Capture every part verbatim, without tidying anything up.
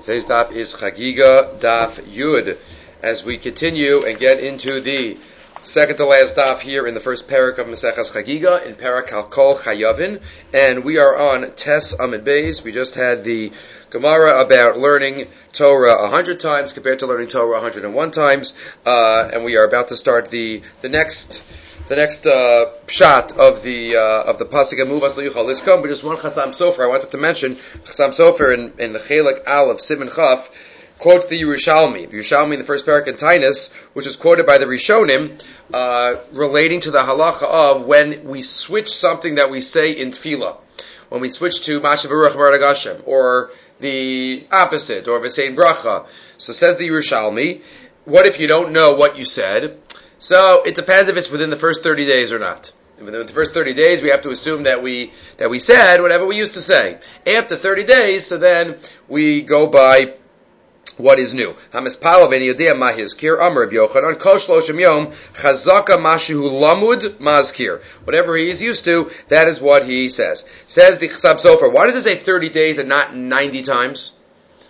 Today's daf is Chagiga Daf Yud. As we continue and get into the second to last daf here in the first parak of Maseches Chagiga, in parak Halkol Chayavin, and we are on Tes Amid Beis. We just had the Gemara about learning Torah a hundred times compared to learning Torah a hundred and one times, uh, and we are about to start the the next. The next uh, shot of the uh, of the pasuk Muvas Lo Yuchal Liskom, but just one Chasam Sofer I wanted to mention. Chasam Sofer in, in the Chelek Al of Siman Chaf quotes the Yerushalmi, Yerushalmi in the first parak in Tainus, which is quoted by the Rishonim, uh, relating to the halacha of when we switch something that we say in Tefillah, when we switch to Mashav Baruch Baruch Hashem, or the opposite, or V'sein Bracha. So says the Yerushalmi, what if you don't know what you said? So it depends if it's within the first thirty days or not. Within the first thirty days, we have to assume that we that we said whatever we used to say. After thirty days, so then we go by what is new. Hamispalav and Yodea Mahizkir Amar Reb Yochanan Kol Shloshim Yom Chazaka Mashihu Lamud Mazkir. Whatever he is used to, that is what he says. Says the Chasam Sofer. Why does it say thirty days and not ninety times?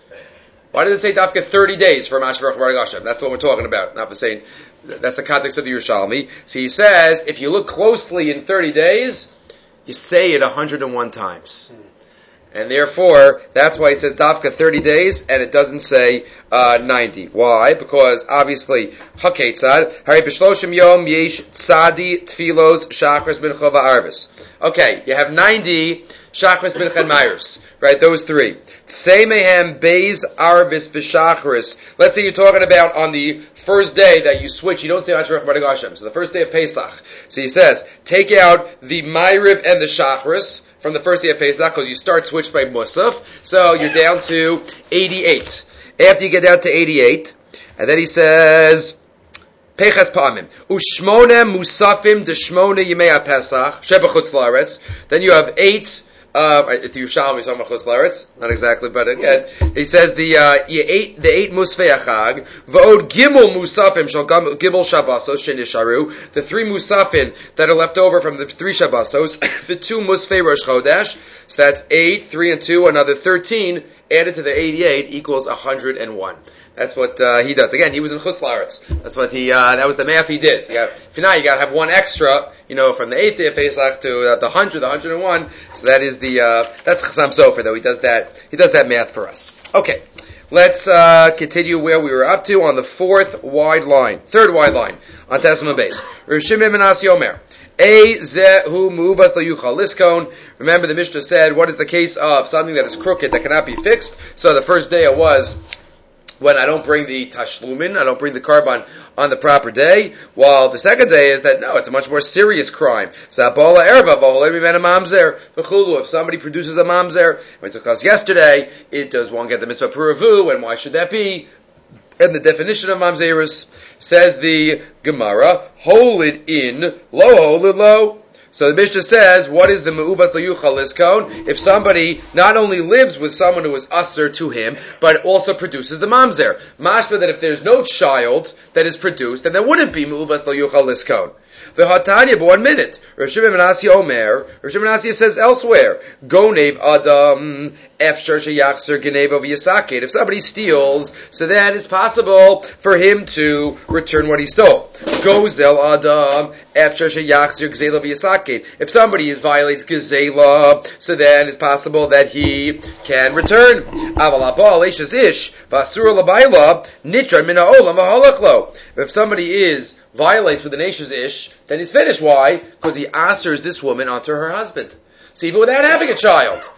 Why does it say Dafka thirty days for Mashiach Baruch Hashem? That's what we're talking about. Not the saying. That's the context of the Yerushalmi. So he says, if you look closely in thirty days, you say it one hundred and one times. And therefore, that's why he says Dafka thirty days, and it doesn't say uh, ninety. Why? Because obviously, Haketzad, Hari B'shloshim Yom Yesh Tzadi Tfilos Shachris Mincha Va'arvis. Okay, you have ninety Shachris Mincha and Ma'arvis. Right, those three. Tsemehem Beis Arvis V'Shachris. Let's say you're talking about on the first day that you switch, you don't say Mashiach Baruch Hashem. So the first day of Pesach. So he says, take out the Ma'ariv and the Shachris from the first day of Pesach, because you start switch by Musaf. So you're down to eighty-eight. After you get down to eighty-eight, and then he says, Pechas Pa'amim. Ushmone Musafim Deshmone Yimei HaPesach Sheba Chutz La'aretz. Then you have eight. Uh, it's the Yerushalmi talking about Chutz La'aretz, not exactly, but again, he says the uh, eight the eight Musfei Achag, V'od Gimel Musafim Shal Gimel Shabbosos Shenisharu, the three Musafim that are left over from the three Shabbosos, the two Musfei Rosh Chodesh, so that's eight, three and two, another thirteen, added to the eighty-eight equals one hundred and one. That's what uh, he does. Again, he was in Chutz La'aretz. That's what he. Uh, that was the math he did. So you got, if not, you got to have one extra. You know, from the eighth day of Pesach to uh, the hundred, the hundred and one. So that is the. Uh, that's Chasam Sofer, though. He does that. He does that math for us. Okay, let's uh, continue where we were up to on the fourth wide line, third wide line on Tes Amid Beis. Rav Shimon ben Asi Omer. A zehu muvas lo yuchal liskon. Remember, the Mishnah said, what is the case of something that is crooked that cannot be fixed? So the first day it was when I don't bring the tashlumin, I don't bring the karban on the proper day, while the second day is that, no, it's a much more serious crime. Sabola erva v'holemi ben a mamzer v'chulu. If somebody produces a mamzer, we discussed yesterday, it does one get the mitzvah puravu, and why should that be? And the definition of mamzerus, says the Gemara, hold it in, lo hold it low. So the Mishnah says, what is the me'uvas lo yuchal liskon? If somebody not only lives with someone who is usher to him, but also produces the mamzer. Mashma that if there's no child that is produced, then there wouldn't be me'uvas lo yuchal liskon. V'hatanya, but one minute. Rav Shimon ben Asi Omer, Rav Shimon ben Asi says elsewhere, Gonev Adam, Efshar sheyachzer geneva v'yisakid. If somebody steals, so then it's possible for him to return what he stole. Gozel Adam, Efshar sheyachzer gzela v'yisakid. If somebody violates gzela, so then it's possible that he can return. Aval abal eishes ish, v'asura l'bayla, nitran min ha'olam v'halachlo. If somebody is violates with an Eishes Ish, then he's finished. Why? Because he asers this woman onto her husband. So even without having a child,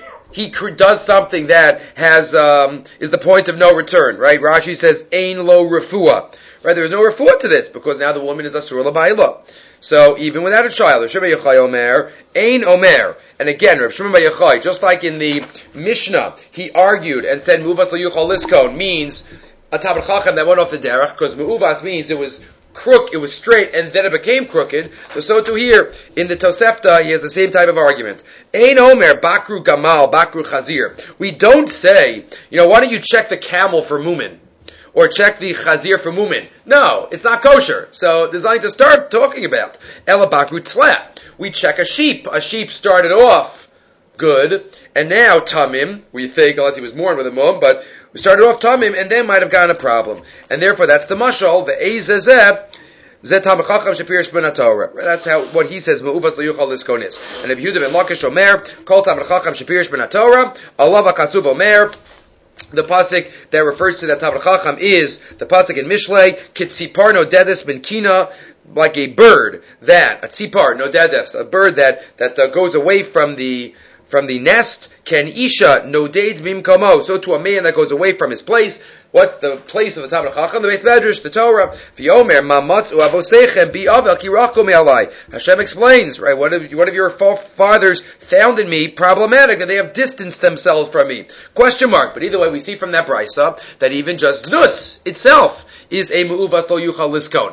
he does something that has um, is the point of no return. Right? Rashi says, "Ein lo refuah." Right? There is no refuah to this because now the woman is asur l'bayla. So even without a child, Rav Shimon bar Yochai Omer, Ein Omer. And again, Rav Shimon bar Yochai, just like in the Mishnah, he argued and said, "Muvas lo yuchal liskon" means a Talmid Chacham that went off the derech, because me'uvas means it was crook, it was straight, and then it became crooked. So, so too here, in the Tosefta, he has the same type of argument. Ein Omer, Bakru Gamal, Bakru Chazir. We don't say, you know, why don't you check the camel for mumin? Or check the Chazir for mumin? No, it's not kosher. So, there's nothing to start talking about. Ela Bakru Tzleh. We check a sheep. A sheep started off good. And now Tamim, we think, unless he was born with a mum, but we started off Tamim, and then might have gotten a problem. And therefore, that's the mashal, the Eizezeh, Zeh Talmid Chacham Shapirish Ben HaTorah. That's how, what he says, Me'uvas Lo Yuchal Liskon is. And Rabbi Yehuda ben Lakish Omer, Kol Talmid Chacham Shapirish Ben HaTorah, Allah V'Kasuv Omer, the pasuk that refers to that Talmid Chacham is the pasuk in Mishlei, Kitzipar No Dedes Ben Kina, like a bird that, a tzipar, no dedes, a bird that, that uh, goes away from the, from the nest, Ken Isha, no deid bimkomo, so to a man that goes away from his place. What's the place of the Talmid Chacham? The Beis Medrash, the Torah. V'yomer mamatzu avosechem bi'avel ki rachku me'alai. Hashem explains, right, what have, what have your fathers found in me problematic, that they have distanced themselves from me? Question mark. But either way, we see from that brisa that even just znus itself is a me'uvas lo yuchal liskon,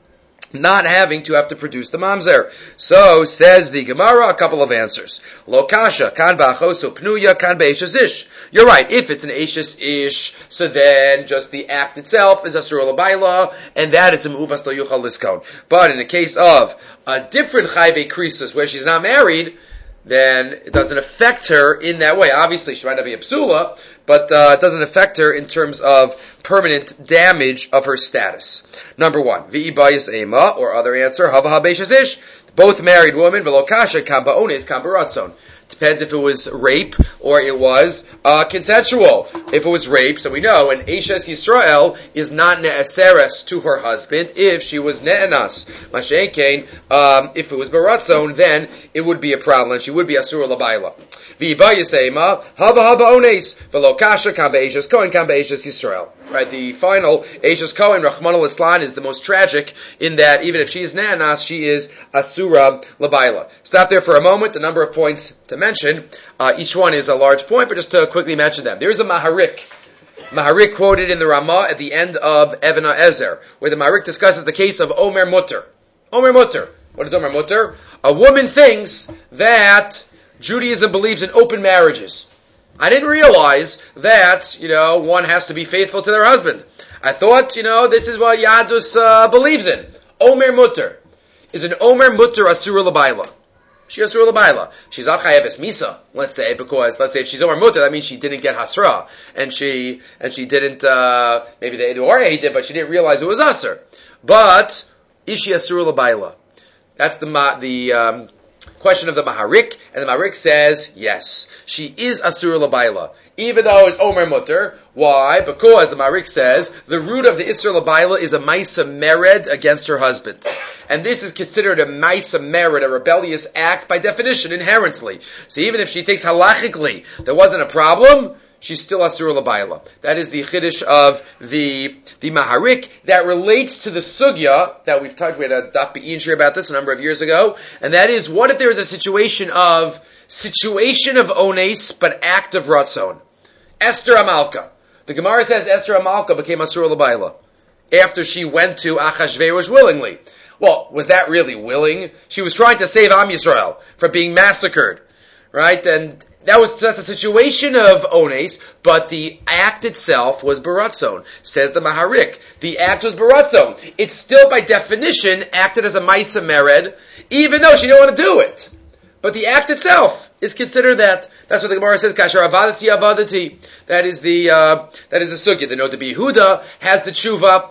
not having to have to produce the mamzer. So, says the Gemara, a couple of answers. Lo kasha, kan ba'achosu pnuya, kan be'eshes ish. You're right, if it's an eshes ish, so then just the act itself is asur l'bayla, and that is a me'uvas lo yuchal liskon. But in the case of a different chayve krisus, where she's not married, then it doesn't affect her in that way. Obviously, she might not be a psula, but uh, it doesn't affect her in terms of permanent damage of her status. Number one, v'ibayis ema, or other answer, hava habeshes ish, both married women, v'lo kasha, kamba ones, kamba ratzon. Depends if it was rape or it was uh, consensual. If it was rape, so we know an Eishes Yisrael is not ne'aseres to her husband if she was ne'anas. Mashenkein, um, if it was baratzon, then it would be a problem, and she would be asur l'bayla. V'ibayisema, haba haba ones, v'lo kasha, kamba Eishes Kohen, kamba Eishes Yisrael. Right, the final Eishes Kohen, Rachmana litzlan, is the most tragic in that even if she is ne'anas, she is asura l'bayla. Stop there for a moment. The number of points to mention, uh, each one is a large point, but just to quickly mention them. There's a Maharik. Maharik quoted in the Ramah at the end of Even HaEzer, where the Maharik discusses the case of Omer Mutter. Omer Mutter. What is Omer Mutter? A woman thinks that Judaism believes in open marriages. I didn't realize that, you know, one has to be faithful to their husband. I thought, you know, this is what Yadus uh, believes in. Omer Mutter. Is an Omer Mutter Asura L'Bayla? She Asura L'Bayla. She's Achayeves Misa, let's say, because, let's say if she's Omer Mutter, that means she didn't get Hasra. And she, and she didn't, uh, maybe the Eduare did, but she didn't realize it was Asur. But, is she Asura L'Bayla? That's the, the, um, question of the Maharik, and the Maharik says, yes, she is Asura L'Bayla. Even though it's Omer Mutter. Why? Because the Maharik says, the root of the Isra L'Bayla is a Maisa Mered against her husband. And this is considered a Maisa Mered, a rebellious act by definition, inherently. So even if she thinks halachically there wasn't a problem, she's still Asura L'Bayla. That is the Chiddush of the, the Maharik that relates to the Sugya that we've talked, we had a Daf Be'in shir about this a number of years ago, and that is, what if there is a situation of, situation of Ones, but act of Ratzon? Esther Amalka. The Gemara says Esther Amalka became Asura L'Bayla after she went to Achashverosh willingly. Well, was that really willing? She was trying to save Am Yisrael from being massacred, right? And that was, that's a situation of Ones, but the act itself was Baratzon. Says the Maharik. The act was Baratzon. It's still by definition acted as a Maisa Mered, even though she didn't want to do it. But the act itself is considered that. That's what the Gemara says, Kasher avadati avadati. That is the, uh, that is the sugya. The note to be Yehuda has the tshuva,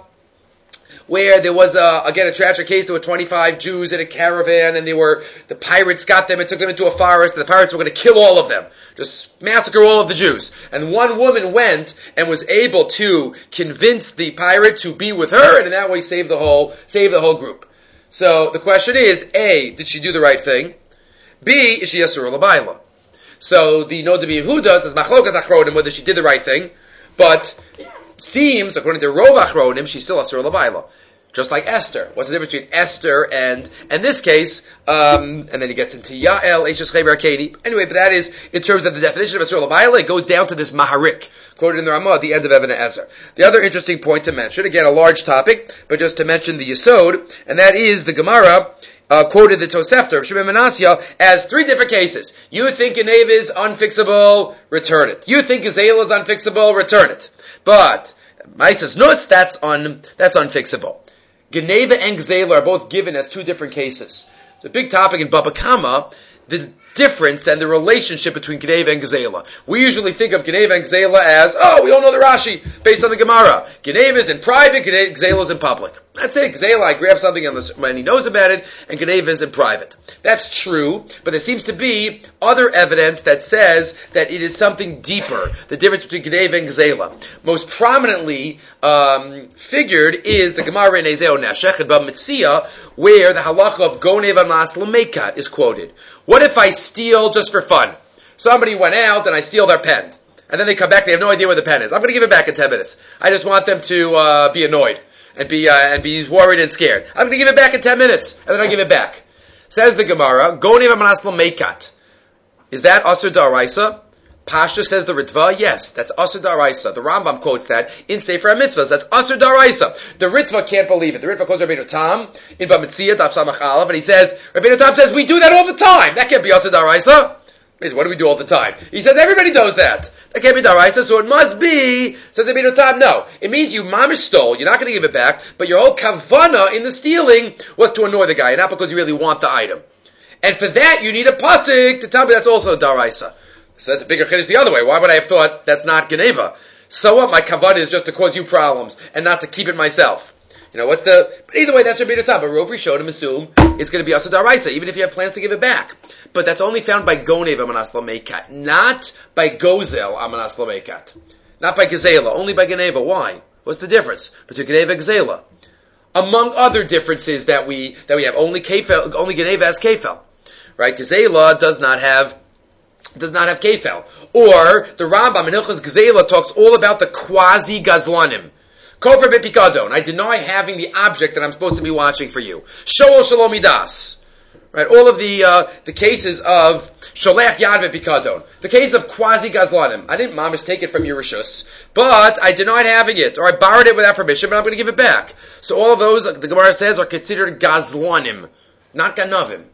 where there was, a, again, a tragic case. There were twenty-five Jews in a caravan, and they were, the pirates got them and took them into a forest, and the pirates were going to kill all of them. Just massacre all of the Jews. And one woman went and was able to convince the pirate to be with her, and in that way save the whole, save the whole group. So, the question is, A, did she do the right thing? B, is she Asura L'Bayla? So, the Noda B'Yehuda says, Machlokas Achronim, whether she did the right thing, but seems, according to Rov Achronim, she's still Asura L'Bayla. Just like Esther. What's the difference between Esther and, and this case, um, and then he gets into Ya'el, Eishes Chayber Akedi. Anyway, but that is, in terms of the definition of Asura L'Bayla, it goes down to this Maharik, quoted in the Ramah at the end of Even HaEzer. The other interesting point to mention, again, a large topic, but just to mention the Yesod, and that is the Gemara, Uh, quoted the Tosefta, Shimon Menasya, as three different cases. You think a Neva is unfixable, return it. You think a Zayla is unfixable, return it. But, Maisas Nus, that's un, that's unfixable. Geneva and Gzela are both given as two different cases. It's a big topic in Baba Kama. The, difference than the relationship between Geneva and Gezela. We usually think of Geneva and Gezela as, oh, we all know the Rashi, based on the Gemara. Geneva is in private, Gezela is in public. That's it. Gezela, I grab something when he knows about it, and Geneva is in private. That's true, but there seems to be other evidence that says that it is something deeper, the difference between Geneva and Gezela. Most prominently um, figured is the Gemara in Ezeo Nashech and Bava Metzia, where the halacha of Gonev Amas L'Mekat is quoted. What if I steal just for fun? Somebody went out and I steal their pen. And then they come back, they have no idea where the pen is. I'm going to give it back in ten minutes. I just want them to uh, be annoyed and be uh, and be worried and scared. I'm going to give it back in ten minutes, and then I give it back. Says the Gemara, Gonev Amas L'Mekat. Is that Asur D'Oraisa? Pasha says the Ritva, yes, that's Asur D'Oraisa. The Rambam quotes that in Sefer HaMitzvahs. That's Asur D'Oraisa. The Ritva can't believe it. The Ritva quotes Rabbeinu Tam in Bava Metzia, Daf Samach Aleph, and he says, Rabbeinu Tam says, we do that all the time. That can't be Asur D'Oraisa. What do we do all the time? He says, everybody does that. That can't be D'Oraisa, so it must be, says Rabbeinu Tam, no. It means you mamish stole, you're not going to give it back, but your whole kavana in the stealing was to annoy the guy, not because you really want the item. And for that, you need a pasuk to tell me that's also D'Oraisa. So that's a bigger chiddush the other way. Why would I have thought that's not Geneva? So what? My kavod is just to cause you problems and not to keep it myself. You know, what's the... But either way, that's Rabbeinu Tam. But Rov Rishonim assume it's going to be Asur D'Oraisa, even if you have plans to give it back. But that's only found by Gonev Amanas L'Mekat, not by Gozel Amanas L'Mekat. Not by Gezela, only by Geneva. Why? What's the difference between Geneva and Gezela? Among other differences that we that we have, only Kefel, only Geneva has Kefel. Right? Gezela does not have does not have Kefel. Or, the Rambam in Hilchos Gezela talks all about the quasi-gazlanim. Kofar b'pikadon. I deny having the object that I'm supposed to be watching for you. Shoel shalom midas. Right? All of the, uh, the cases of sholech yad b'pikadon. The case of quasi-gazlanim. I didn't mamish take it from your rishus, but I denied having it, or I borrowed it without permission, but I'm going to give it back. So all of those, the Gemara says, are considered gazlanim, not ganavim.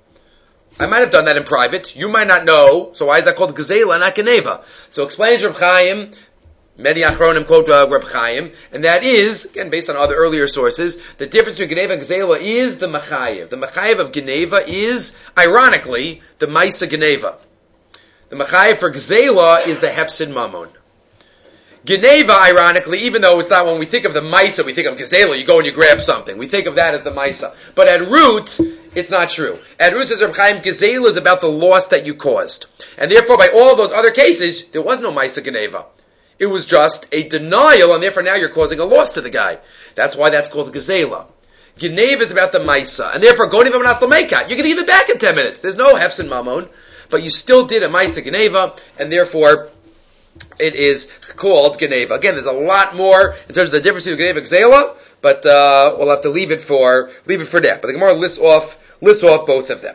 I might have done that in private. You might not know. So why is that called Gezela, not Geneva? So explains Reb Chaim, many Achronim quote uh, Reb Chaim, and that is, again, based on other earlier sources, the difference between Geneva and Gezela is the Machayev. The Machayev of Geneva is, ironically, the Maisa Geneva. The Machayev for Gezela is the Hefsid Mammon. Geneva, ironically, even though it's not when we think of the Maisa, we think of Gezela, you go and you grab something. We think of that as the Maisa. But at root, it's not true. At root, says Reb Chaim, Gezela is about the loss that you caused. And therefore, by all of those other cases, there was no Maisa Geneva. It was just a denial, and therefore now you're causing a loss to the guy. That's why that's called Gezela. Geneva is about the Maisa. And therefore, Gonev Amanas L'Mekat. You're going to give it back in ten minutes. There's no Hefsin Mammon. But you still did a Maisa Geneva, and therefore, it is called Geneva. Again, there's a lot more in terms of the difference between Geneva and Gezela, but uh, we'll have to leave it for leave it for that. But the Gemara lists off lists off both of them.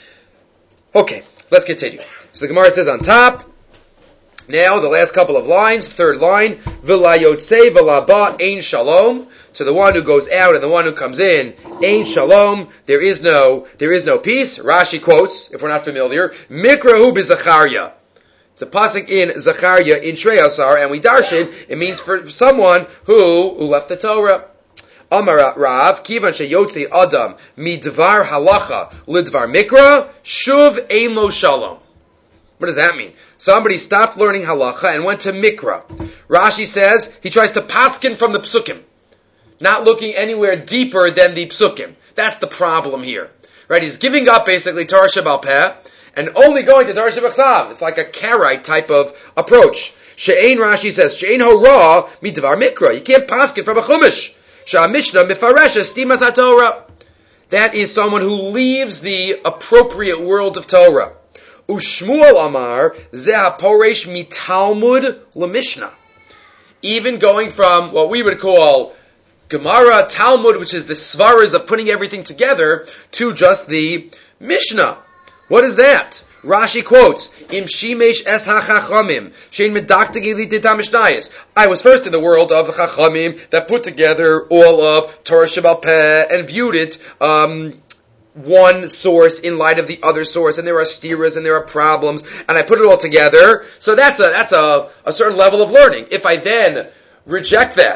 Okay, let's continue. So the Gemara says on top, now the last couple of lines, third line, V'la yotzei v'la ba ein shalom. So the one who goes out and the one who comes in, ein shalom. There is no there is no peace. Rashi quotes, if we're not familiar, Mikrahu b'Zachariah. It's a pasuk in Zachariah in Shrei Asar, and we darshan, it means for someone who, who left the Torah. Amar Rav, kivan sheyotzi adam midvar halacha lidvar mikra, shuv ein lo shalom. What does that mean? Somebody stopped learning halacha and went to mikra. Rashi says he tries to paskin from the psukim, not looking anywhere deeper than the psukim. That's the problem here. Right? He's giving up basically Torah Shebal Peh, and only going to Torah Shebachsav. It's like a Karaite type of approach. She'ein, Rashi says, She'ein hora midvar mikra. You can't paskin from a chumash. She'a mishnah mifaresha stimas haTorah. That is someone who leaves the appropriate world of Torah. Ushmuel Amar, zeh haporesh mitalmud lemishnah. Even going from what we would call Gemara, Talmud, which is the svaras of putting everything together, to just the Mishnah. What is that? Rashi quotes, Im shimesh es ha-chachamim, shein medaktig elite mishnayos. I was first in the world of the chachamim that put together all of Torah Shebal Peh and viewed it um, one source in light of the other source, and there are stiras and there are problems, and I put it all together. So that's a that's a, a certain level of learning. If I then reject that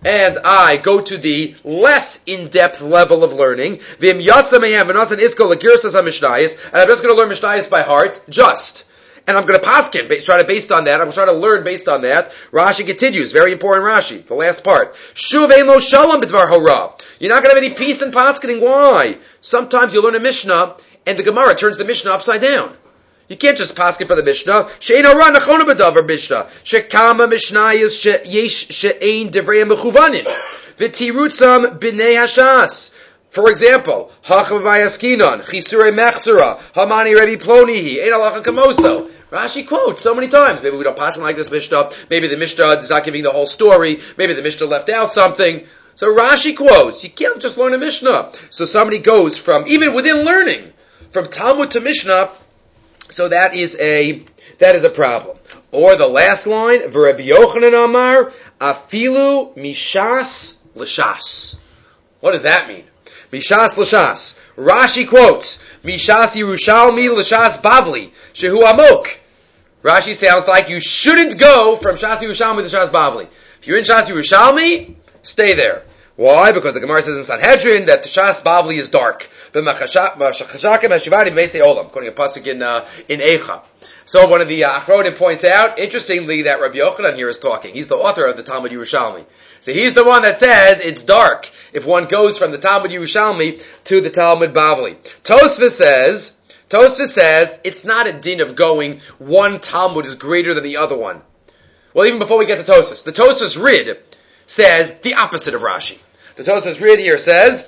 and I go to the less in-depth level of learning, and I'm just going to learn Mishnayos by heart, just. And I'm going to paskin, try to based on that. I'm trying to learn based on that. Rashi continues, very important Rashi, the last part. Shuv ein lo shalom b'dvar hora. You're not going to have any peace in paskening. Why? Sometimes you learn a Mishnah, and the Gemara turns the Mishnah upside down. You can't just paskin for the Mishnah. She'ein hora nechona b'davar Mishnah. She'kama Mishnayos she'yesh she'ein divrei mechuvanin. V'tirutzam b'nei hashas. For example, Hacham Vayaskinon, Chisure Mechsura, Hamani Revi Plonihi, Ein Alacha Kamoso. Rashi quotes so many times. Maybe we don't pass him like this Mishnah. Maybe the Mishnah is not giving the whole story. Maybe the Mishnah left out something. So Rashi quotes. You can't just learn a Mishnah. So somebody goes from, even within learning, from Talmud to Mishnah, so that is a, that is a problem. Or the last line, V'Rebbi Yochanan Amar, Afilu Mishas L'Shas. What does that mean? Mishas l'shas. Rashi quotes, Mishas Yerushalmi l'shas Bavli, Shehu Amok. Rashi sounds like you shouldn't go from Shas Yerushalmi to Shas Bavli. If you're in Shas Yerushalmi, stay there. Why? Because the Gemara says in Sanhedrin that the Shas Bavli is dark. Quoting a pasuk in, uh, in Eicha. So one of the uh, Achronim points out, interestingly, that Rabbi Yochanan here is talking. He's the author of the Talmud Yerushalmi. So he's the one that says it's dark if one goes from the Talmud Yerushalmi to the Talmud Bavli. Tosfos says, Tosfos says it's not a din of going one Talmud is greater than the other one. Well, even before we get to Tosfos, the Tosfos Rid says the opposite of Rashi. The Tosfos Rid here says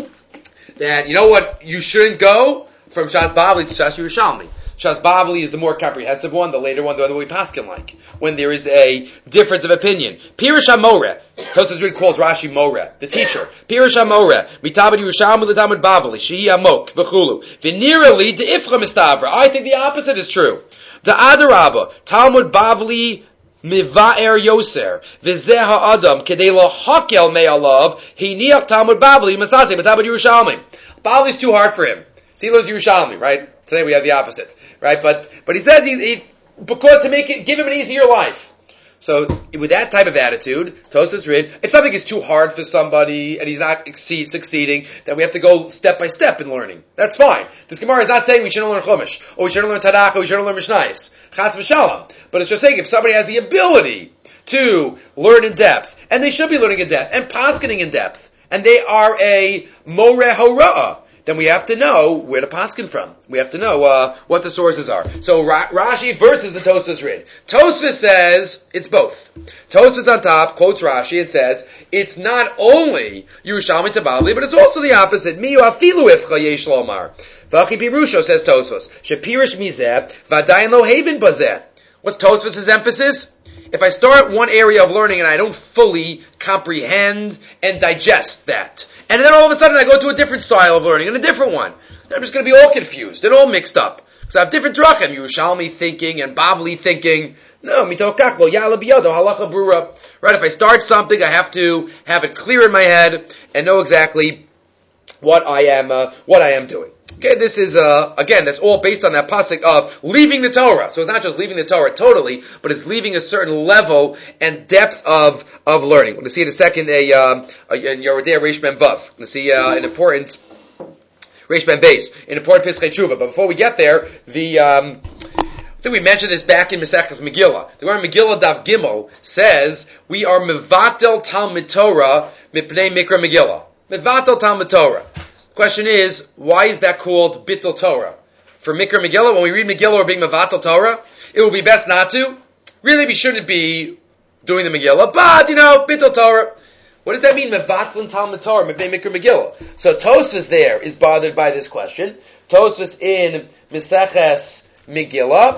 that, you know what, you shouldn't go from Shas Bavli to Shas Yerushalmi. Shas Bavli is the more comprehensive one, the later one, the other way Paskin like, when there is a difference of opinion. Pirush HaMoreh, Tosfos Rid calls Rashi Moreh, the teacher. Pirush HaMoreh, Mitabed Yerushalmi l'Talmud Bavli, Shehi Amok, V'chulu. V'nirali de'ifcha mistavra. I think the opposite is true. Da'adarabba, Talmud Bavli Miva'er Yoser, V'zeh ha'adam, Kedei lo hakel me'alav, Hiniach Talmud Bavli, Masase, Mitabed Yerushalmi. Bavli's too hard for him. Silo's Yerushalmi, right? Today we have the opposite, right? But but he says he, he because to make it give him an easier life. So with that type of attitude, Tosfos Rid, if something is too hard for somebody and he's not exceed, succeeding, then we have to go step by step in learning. That's fine. This Gemara is not saying we shouldn't learn Chumash or we shouldn't learn Tanakh or we shouldn't learn Mishnayos. Chas v'shalom. But it's just saying if somebody has the ability to learn in depth, and they should be learning in depth and paskening in depth, and they are a Moreh Hora'ah, then we have to know where to paskin from. We have to know uh, what the sources are. So Ra- Rashi versus the Tosfos Rid. Tosfos says it's both. Tosfos on top quotes Rashi and says it's not only Yerushalmi to Bavli, but it's also the opposite. Miyu afilu ifcha yesh lomar. V'achi pirusho, says Tosfos. Shepirish mizeh v'adayin lo haven bazeh. What's Tosfos' emphasis? If I start one area of learning and I don't fully comprehend and digest that, and then all of a sudden I go to a different style of learning and a different one, then I'm just going to be all confused and all mixed up. Because I have different drachim, Yerushalmi thinking and Bavli thinking. No, mitokach lo yala biyado halacha brura. Right, if I start something, I have to have it clear in my head and know exactly what I am, uh, what I am doing. Okay, this is, uh, again, that's all based on that pasuk of leaving the Torah. So it's not just leaving the Torah totally, but it's leaving a certain level and depth of, of learning. We're going to see in a second a, um, a, in Yerodei Reish Ben Vav. We're going to see, uh, an important, Reish Ben Beis, an important Pischei Tshuva. But before we get there, the, um, I think we mentioned this back in Maseches Megillah. The Gemara Megillah Daf Gimel says, we are mevatel Talmud Torah mipnei Mikra Megillah. Mevatel Talmud Torah. Question is, why is that called Bittul Torah? For Mikra Megillah, when we read Megillah or being Mevatel Torah, it would be best not to. Really, we shouldn't be doing the Megillah, but, you know, Bittul Torah. What does that mean, Mevatel Talmud Torah, Mikra Megillah? So Tosfos there is bothered by this question. Tosfos in Maseches Megillah.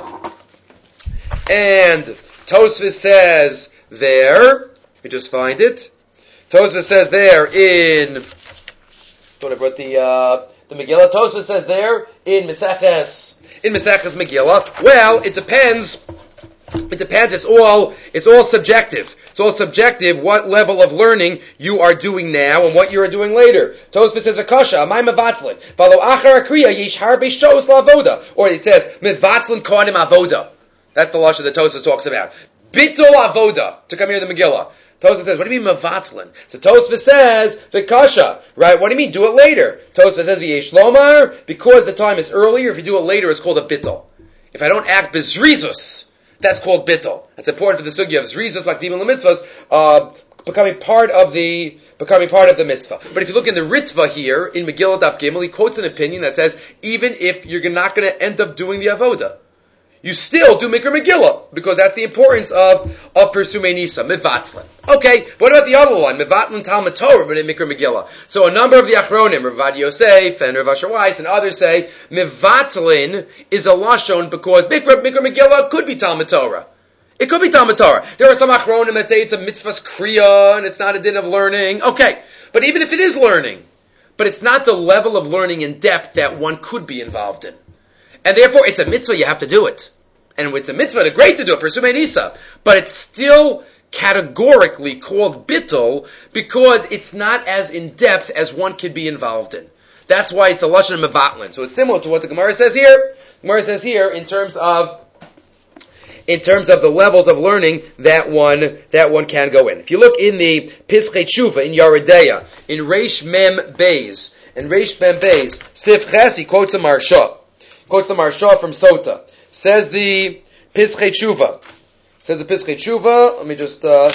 And Tosfos says there, let me just find it. Tosfos says there in... I brought the uh, the Megillah. Tosfos says there in Maseches in Maseches Megillah. Well, it depends. It depends. It's all it's all subjective. It's all subjective. What level of learning you are doing now and what you are doing later. Tosfos says Akasha Amay Mevatzlin Valo Achar Akriya Yesh Harbe Shos LaAvoda, or it says Mevatzlin Kohanim Avoda. That's the lashon that Tosfos talks about. bittul avoda to come here to the Megillah. Tosfos says, what do you mean mevatlin? So Tosfos says, v'kasha, right? What do you mean do it later? Tosfos says, v'yesh lomar, because the time is earlier, if you do it later, it's called a bittul. If I don't act bezrizus, that's called bittul. That's important for the sugya of zrizus, like divin l'mitzvahs, uh, becoming part of the, becoming part of the mitzvah. But if you look in the Ritva here, in Megillah Daf Gimel, he quotes an opinion that says, even if you're not going to end up doing the avoda, you still do Mikra Megillah, because that's the importance of, of Persumei Nisa, Mevatlin. Okay, but what about the other line? Mevatlin Talmud Torah, but in Mikra Megillah. So a number of the Achronim, Ravad Yosef and Rav Asher Weiss and others say, Mevatlin is a Lashon because Mikra, Mikra Megillah could be Talmud Torah. It could be Talmud Torah. There are some Achronim that say it's a mitzvah's kriya and it's not a din of learning. Okay, but even if it is learning, but it's not the level of learning in depth that one could be involved in. And therefore, it's a mitzvah, you have to do it. And it's a mitzvah, it's great to do it, Persumei Nisa. But it's still categorically called bittul because it's not as in-depth as one could be involved in. That's why it's the Lashon Mevatlin. So it's similar to what the Gemara says here. The Gemara says here in terms of in terms of the levels of learning that one that one can go in. If you look in the Pischei Tshuva, in Yaredeya, in Reish Mem Beis, in Reish Mem Beis, Sif Ches, he quotes the Marsha. Quotes the Marsha from Sota. Says the Pischei Tshuva. Says the Pischei Tshuva. Let me just uh,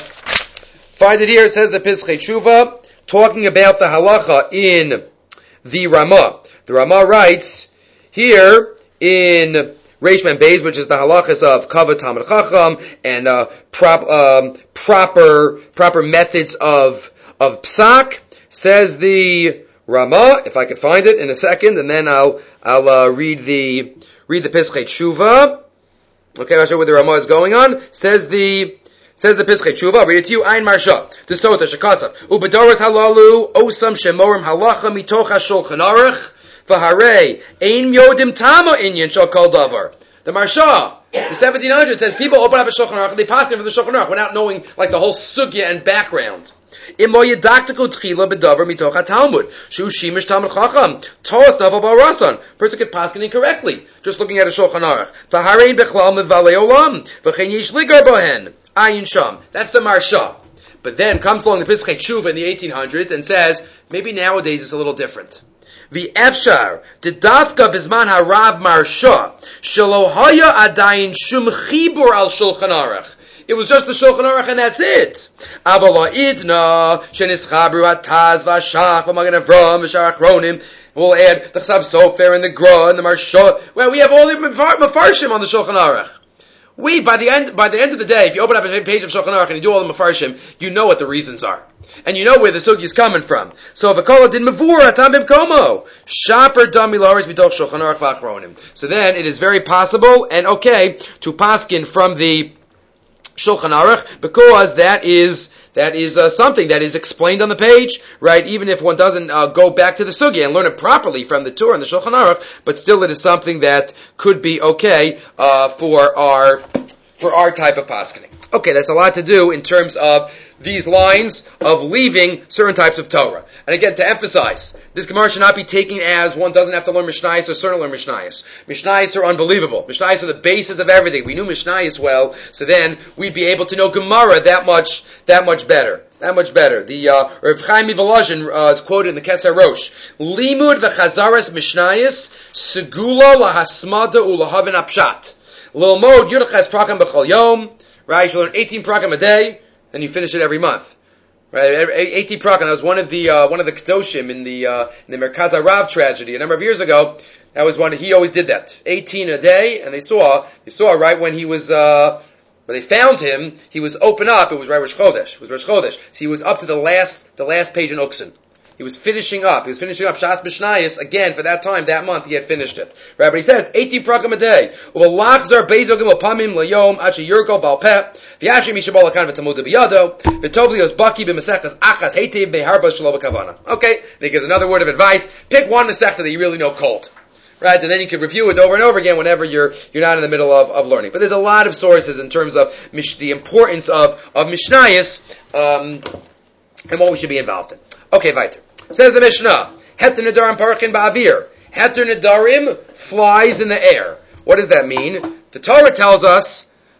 find it here. It says the Pischei Tshuva, talking about the halacha in the Ramah. The Ramah writes here in Reish Mem Beis, which is the halachas of Kavod Talmid Chacham and uh, prop, um, proper proper methods of of psak. Says the Ramah, if I could find it in a second, and then I'll I'll uh, read the read the Pischei Tshuva. Okay, I'm not sure where the Ramah is going on. Says the says the Pischei Tshuva. I'll read it to you. Ein Marsha the Sota Shekasav Ubedoras Halalu Osam Shemorim Halacha Mitocha Shulchan Aruch V'Harei Ein Yodim Tama Inyan Shal Kol Davar. The Marsha, the seventeen hundred says people open up a Shulchan Aruch and they pass it from the Shulchan Aruch without knowing like the whole sugya and background. Imo yedaktiku tchila bedavar mitoch haTalmud shu shimish Talmud Chacham toas naval barasan. Person could paskin incorrectly just looking at a Shulchan Aruch. V'harein bechlal mevalei olam v'chein yish ligar bohen ayin sham. That's the Marsha. But then comes along the Pischei Tshuva in the eighteen hundreds and says maybe nowadays it's a little different. V'efshar dedavka bizman harav Marsha shelo haya adayin shum chibur al Shulchan Aruch. It was just the Shulchan Aruch and that's it. Avala idna shenischabru ataz v'ashach v'magen Avram v'shar achronim. We'll add the Chsav Sofer and the Gra and the Marsha. Well, we have all the Mefarshim on the Shulchan Aruch. We, by the end, by the end of the day, if you open up a page of Shulchan Aruch and you do all the Mefarshim, you know what the reasons are. And you know where the sugi is coming from. So v'kol din mavur atam b'mkomo shaper dami laris b'toch Shulchan Aruch v'achronim. So then it is very possible and okay to paskin from the Shulchan Aruch, because that is that is uh, something that is explained on the page, right? Even if one doesn't uh, go back to the sugya and learn it properly from the Torah and the Shulchan Aruch, but still it is something that could be okay uh, for our for our type of paskening. Okay, that's a lot to do in terms of these lines of leaving certain types of Torah. And again, to emphasize, this Gemara should not be taken as one doesn't have to learn Mishnayos or certainly learn Mishnayos. Mishnayos are unbelievable. Mishnayos are the basis of everything. We knew Mishnayos well, so then we'd be able to know Gemara that much, that much better. That much better. The, uh, Rav Chaim Mivolozhin, uh, is quoted in the Keser Rosh. Limud v'chazaras Mishnayos, segula lahasmada ulahavin apshat. Lilmod yudachas prakam b'chol yom. Right, you should learn eighteen prakam a day, and you finish it every month. Right, eighteen prakam. That was one of the uh, one of the kedoshim in the uh, in the Merkaz Harav tragedy a number of years ago. That was one. He always did that, eighteen a day, and they saw they saw right when he was uh, when they found him, he was open up. It was right Rosh Chodesh. It was Rosh Chodesh. So he was up to the last the last page in Uksin. He was finishing up. He was finishing up Shas Mishnayos again for that time, that month. He had finished it. Right, but he says eighteen prakam a day. U'lachzar beizogim upamim layom achi yurko balpeh v'yashim mishabal akan v'tamud b'yado v'tovlios baki b'masechtas achas heitiv be'harbas shelo b'kavana. Okay, and he gives another word of advice. Pick one masechta that you really know cold. Right, and then you can review it over and over again whenever you're you're not in the middle of, of learning. But there's a lot of sources in terms of mish, the importance of of Mishnayos um, and what we should be involved in. Okay, weiter. Says the Mishnah, Heter Nedarim Parchin Ba'avir. Heter Nedarim flies in the air. What does that mean? The Torah tells us,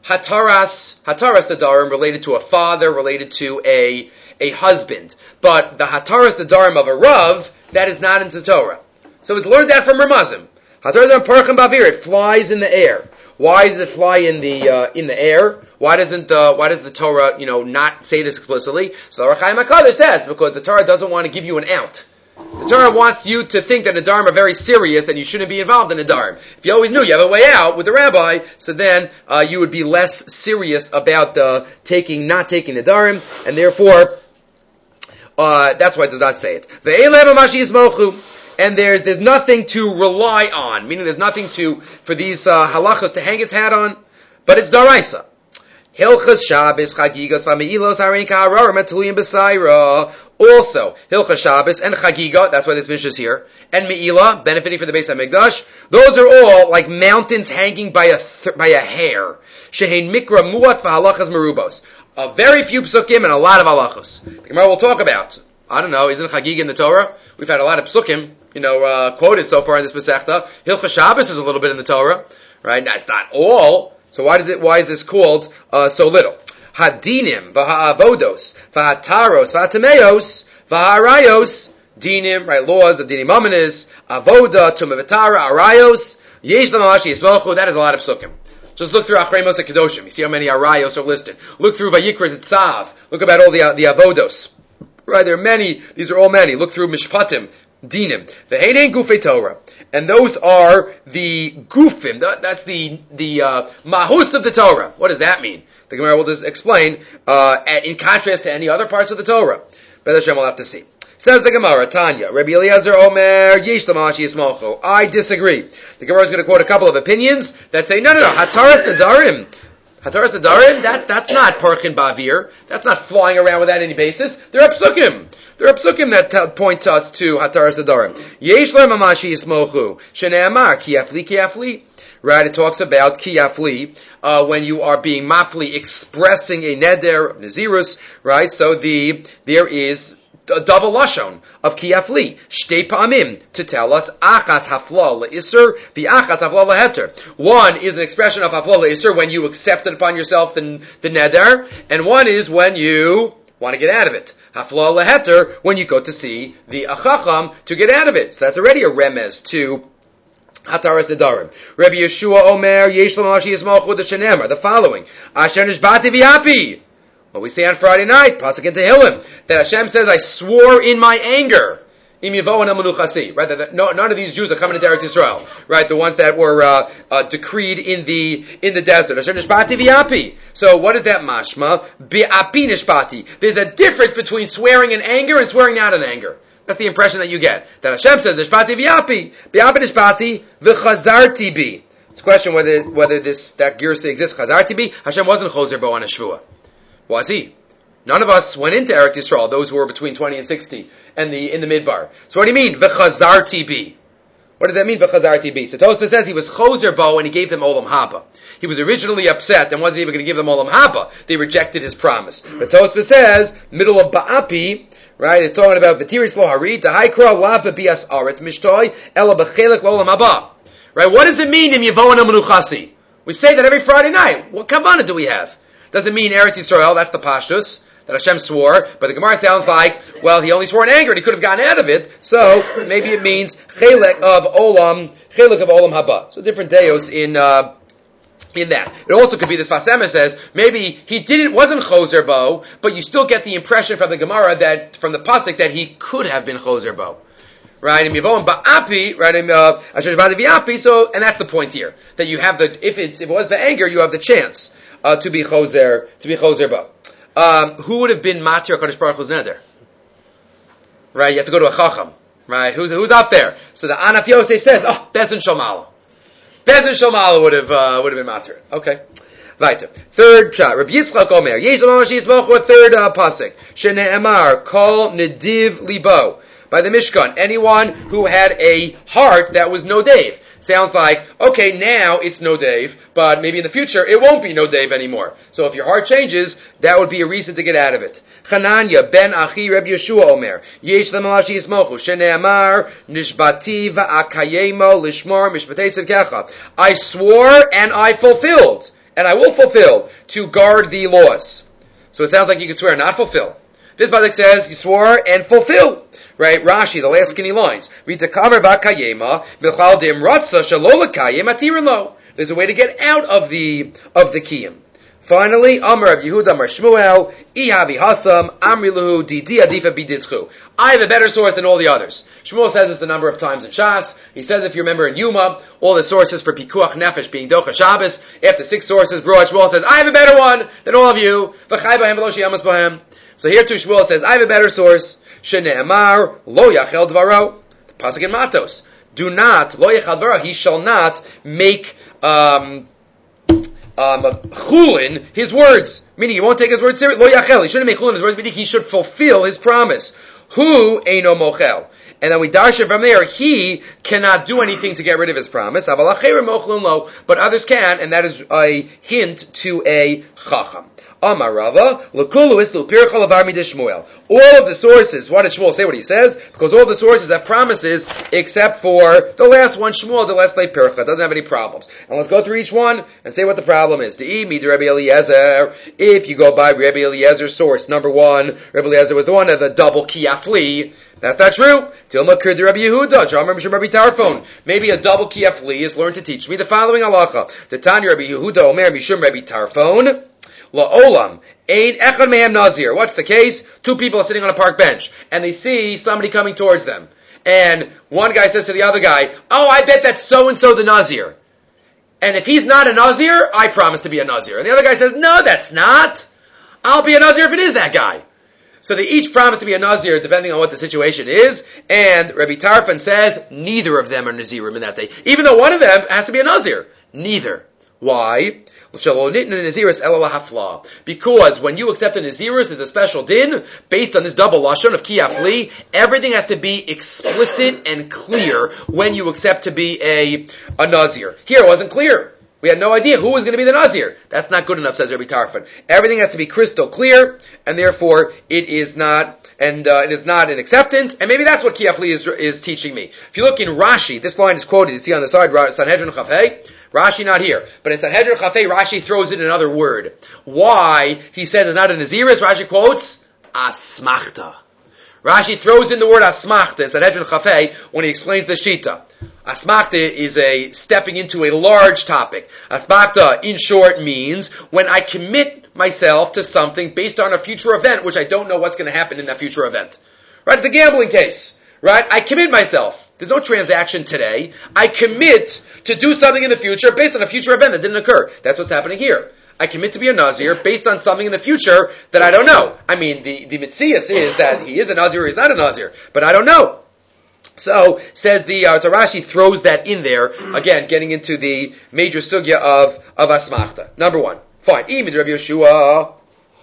hataras, hataras nadarim related to a father, related to a, a husband. But the hataras nadarim of a Rav, that is not into Torah. So he's learned that from Ramazim. Hataras nadarim parchim bavir, it flies in the air. Why does it fly in the uh, in the air? Why doesn't uh, why does the Torah, you know, not say this explicitly? So the Ohr HaChaim HaKadosh says because the Torah doesn't want to give you an out. The Torah wants you to think that Nadarim are very serious and you shouldn't be involved in Nadarim. If you always knew you have a way out with the rabbi, so then uh, you would be less serious about uh, taking not taking Nadarim, and therefore uh, that's why it does not say it. And there's there's nothing to rely on, meaning there's nothing to for these uh, halachos to hang its hat on, but it's daraisa. Hilchas Shabbos Chagigas V'Meilos Harein Ka'ararim Atuliyim B'Saira. Also, Hilchas Shabbos and Chagiga, that's why this Mishnah is here, and Me'ilah, benefiting for the Beis HaMikdash, those are all like mountains hanging by a th- by a hair. Shehein Mikra Muat V'Halachas Merubos. A very few psukim and a lot of halachos. The Gemara will talk about. I don't know, isn't Chagiga in the Torah? We've had a lot of psukim, you know, uh, quoted so far in this Masechta. Hilchas Shabbos is a little bit in the Torah, right? Now, it's not all. So why does it? Why is this called uh, so little? Hadinim v'ha'avodos v'ha'taros v'ha'tameos v'ha'arayos dinim, right? Laws of dinim amanis avoda tumavitara arayos yesh l'mamashi yismochu. That is a lot of psukim. Just look through Achrei Moshe Kedoshim. You see how many arayos are listed. Look through Vayikra Tzav. Look about all the uh, the avodos. Right, there are many. These are all many. Look through Mishpatim, Dinim. The Heidei Gufei Torah, and those are the Gufim. That's the the uh, Mahus of the Torah. What does that mean? The Gemara will just explain uh, in contrast to any other parts of the Torah. But Hashem will have to see. Says the Gemara, Tanya, Rabbi Eliezer Omer Yesh Lamashi Yismocho. I disagree. The Gemara is going to quote a couple of opinions that say, no, no, no, Hataras Nadarim. Hataras Nadarim, that, that's not Parchin Bavir. That's not flying around without any basis. There are psukim. There are psukim that t- point us to Hataras Nadarim. Yesh Lamashi Yismocho. Shene'amar, Kiafli, Kiafli. Right, it talks about Kiafli, uh, when you are being mafli, expressing a neder, Nazirus, right? So the, there is a double lashon of Kiafli. Shtei pa'amim, to tell us, achas hafla le'isr, the achas hafla le'heter. One is an expression of hafla le'isr, when you accept it upon yourself the, the neder, and one is when you want to get out of it. Hafla le'heter, when you go to see the achacham to get out of it. So that's already a remez to Hataras Nadarim. Rabbi Yeshua Omer Yesh Lamashi Yismochu the Shenemar. The following: Asher Nishbati V'Yapi. What we say on Friday night, pasuk in Tehillim, that Hashem says, "I swore in my anger." Im Yavo and Amanuchasi. Right, that no, none of these Jews are coming into Eretz Yisrael. Right, the ones that were uh, uh, decreed in the in the desert. Asher Nishbati V'Yapi. So what is that mashma? Bi'api Nishbati. There's a difference between swearing in anger and swearing not in anger. That's the impression that you get. That Hashem says, Nishpati v'yapi, v'yapi nishpati, v'chazarti bi. It's a question whether, whether this, that girsa exists, chazarti bi. Hashem wasn't choser bo on a shvua. Was he? None of us went into Eretz Yisrael, those who were between twenty and sixty, and the, in the midbar. So what do you mean, v'chazarti bi? What does that mean, v'chazarti bi? So Tosfos says he was choser bo and he gave them olam haba. He was originally upset and wasn't even going to give them olam haba. They rejected his promise. But Tosfos says, middle of ba'api, right, it's talking about V'tiris lo harit, the haikra la bebias aretz mishtoi, ela b'chelik lo haba. Right, what does it mean in Yavo and Amanuchasi? We say that every Friday night. What kavanah do we have? Does it mean Eretz Yisrael? That's the pashtus that Hashem swore. But the Gemara sounds like, well, he only swore in anger and he could have gotten out of it. So maybe it means chelik of olam, chelik of olam haba. So different deos in uh, in that. It also could be, this Fasema says, maybe he didn't, wasn't choser bo, but you still get the impression from the Gemara that, from the pasuk, that he could have been choser bo. Right, and Yavon ba'api, right, and uh, v'yapi, so, and that's the point here. That you have the, if it's, if it was the anger, you have the chance, uh, to be choser, to be choser bo. Um, who would have been matir HaKadosh Baruch Hu's neder? Right, you have to go to a chacham. Right, who's, who's up there? So the Anaf Yosef says, oh, Bezin Shomala. Bezin Shomala would have, uh, would have been matir. Okay. Weiter. Third pshat. Rabbi Yitzchak Omer. Yesh l'mamash yismochu, a third uh, pasuk. Shene'emar, kol nediv libo. By the Mishkan, anyone who had a heart that was nodev. Sounds like, okay, now it's nodev, but maybe in the future it won't be nodev anymore. So if your heart changes, that would be a reason to get out of it. Chananya ben Achi Reb Yeshua Omer. Yesh l'mamashi yismochu. Shene'amar nishbati va'akayemo lishmor mishpatei tzedkecha. I swore and I fulfilled. and I will fulfill to guard the laws. So it sounds like you could swear and not fulfill. This pasuk says you swore and fulfill. Right? Rashi, the last skinny lines. There's a way to get out of the of the kiyum. Finally, Amar of Yehuda, Amar Shmuel, Ihavi Hasam, Amri Lahu, Didi Adifa Biditchu. I have a better source than all the others. Shmuel says this a number of times in Shas. He says, if you remember in Yuma, all the sources for Pikuach Nefesh being Docha Shabbos, after six sources brought, Shmuel says, I have a better one than all of you. So here too Shmuel says, I have a better source. Shene'emar, Lo Yachel Dvaro. Pasuk in Matos. Do not, Lo Yachel Dvaro, he shall not make, um, Um, chulin, his words, meaning he won't take his words seriously. Lo yachel, he shouldn't make chulin his words, meaning he should fulfill his promise. Hu eino mochel, and then we darshan from there. He cannot do anything to get rid of his promise. Aval acherim mochlin lo, but others can, and that is a hint to a chacham. Amar Rava, lekulu is l'pircha lavar midish Shmuel. All of the sources, why did Shmuel say what he says? Because all the sources have promises, except for the last one, Shmuel, the last late pircha, doesn't have any problems. And let's go through each one and say what the problem is. If you go by Rabbi Eliezer's source, number one, Rabbi Eliezer was the one of the double kiyafli. That's not true. Maybe a double kiyafli is learned to teach me the following halacha. The Tanya Rabbi Yehuda Omer Mishum Rabbi Tarfon. La'olam, ein echad mehem nazir. What's the case? Two people are sitting on a park bench, and they see somebody coming towards them. And one guy says to the other guy, oh, I bet that's so-and-so the nazir. And if he's not a nazir, I promise to be a nazir. And the other guy says, no, that's not. I'll be a nazir if it is that guy. So they each promise to be a nazir depending on what the situation is. And Rabbi Tarfon says, neither of them are nazirim in that day. Even though one of them has to be a nazir. Neither. Why? Because when you accept a Naziris, there's a special din based on this double lashon of kiyafli. Everything has to be explicit and clear when you accept to be a, a Nazir. Here it wasn't clear. We had no idea who was going to be the Nazir. That's not good enough, says Rabbi Tarfon. Everything has to be crystal clear, and therefore it is not, and uh, it is not an acceptance. And maybe that's what kiyafli is is teaching me. If you look in Rashi, this line is quoted. You see on the side, Sanhedrin Chafei. Rashi not here. But in Sanhedrin Chafei, Rashi throws in another word. Why? He says it's not a Naziris. Rashi quotes, Asmachta. Rashi throws in the word Asmachta in Sanhedrin Chafei when he explains the Shita. Asmachta is a stepping into a large topic. Asmachta, in short, means when I commit myself to something based on a future event, which I don't know what's going to happen in that future event. Right? The gambling case. Right? I commit myself. There's no transaction today. I commit to do something in the future based on a future event that didn't occur. That's what's happening here. I commit to be a Nazir based on something in the future that I don't know. I mean, the, the Mitzias is that he is a Nazir or he's not a Nazir, but I don't know. So, says the, uh, so Rashi throws that in there, again, getting into the major sugya of, of Asmachta. Number one. Fine. Imid Rabbi Yeshua.